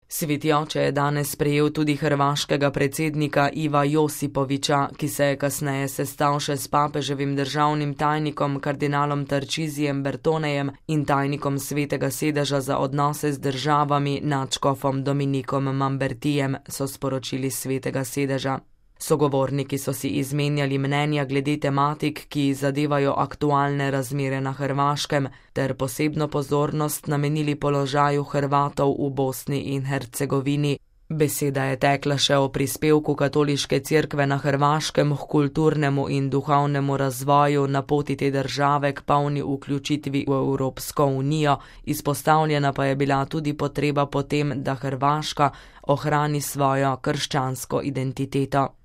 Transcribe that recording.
Sveti oče je danes sprejel tudi hrvaškega predsednika Iva Josipovića, ki se je kasneje sestal še s papeževim državnim tajnikom kardinalom Tarcisijem Bertonejem in tajnikom Svetega sedeža za odnose z državami nadškofom Dominikom Mambertijem, so sporočili s Svetega sedeža. Sogovorniki so si izmenjali mnenja glede tematik, ki zadevajo aktualne razmere na Hrvaškem, ter posebno pozornost namenili položaju Hrvatov v Bosni in Hercegovini. Beseda je tekla še o prispevku katoliške cerkve na Hrvaškem k kulturnemu in duhovnemu razvoju na poti te države k polni vključitvi v Evropsko unijo, izpostavljena pa je bila tudi potreba po tem, da Hrvaška ohrani svojo krščansko identiteto.